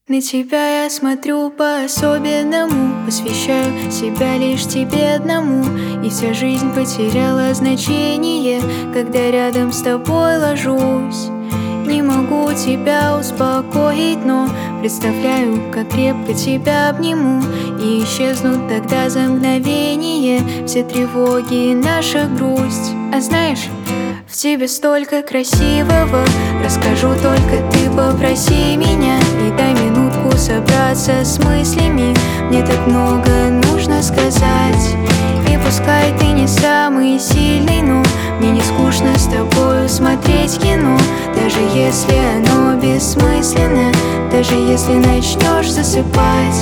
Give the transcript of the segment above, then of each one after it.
На тебя я смотрю по-особенному, посвящаю себя лишь тебе одному. И вся жизнь потеряла значение, когда рядом с тобой ложусь. Не могу тебя успокоить, но представляю, как крепко тебя обниму. И исчезнут тогда за мгновение все тревоги и наша грусть. А знаешь, в тебе столько красивого, расскажу, только ты попроси меня. И дай минутку собраться с мыслями, мне так много нужно сказать. И пускай ты не самый сильный, но мне не скучно с тобою смотреть кино. Даже если оно бессмысленно, даже если начнешь засыпать.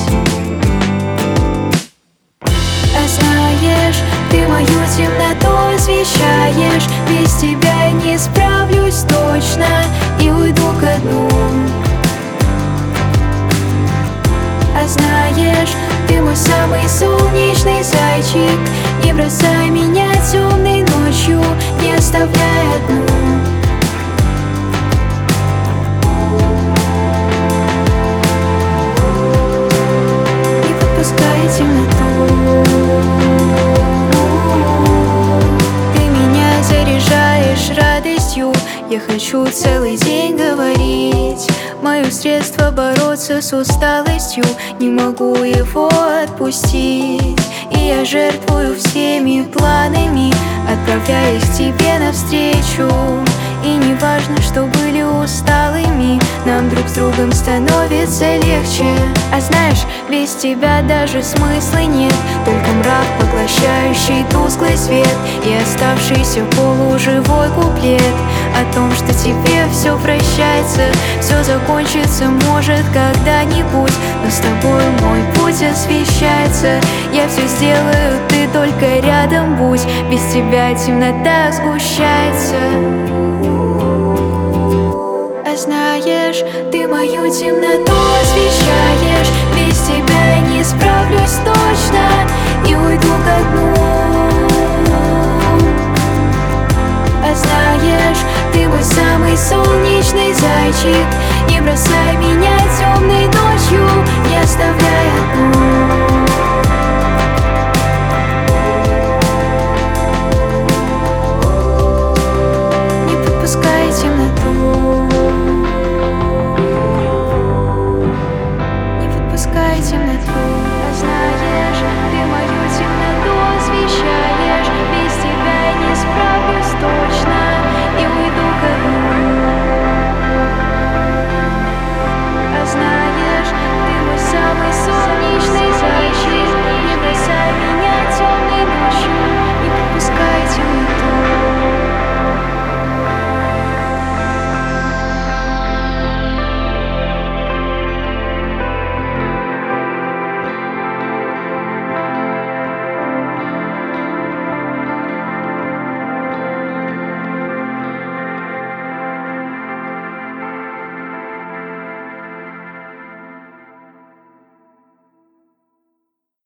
А знаешь, ты мою темноту освещаешь, без тебя я не справлюсь точно и уйду ко дну. А знаешь, ты мой самый солнечный зайчик, не бросай меня темной ночью, не оставляй одну. Не подпускай темноту. Ты меня заряжаешь радостью, я хочу целый день говорить. Мое средство бороться с усталостью, не могу его отпустить. И я жертвую всеми планами, отправляясь к тебе навстречу. И не важно, что были усталыми, нам друг с другом становится легче. А знаешь, без тебя даже смысла нет, только мрак, поглощающий тусклый свет, и оставшийся полуживой куплет о том, что тебе все прощается. Все закончится, может, когда-нибудь, но с тобой мой путь освещается. Я все сделаю, ты только рядом будь, без тебя темнота сгущается. А знаешь, ты мою темноту освещаешь, без тебя я не справлюсь точно и уйду ко дну. А знаешь, ты мой самый солнечный зайчик, не бросай меня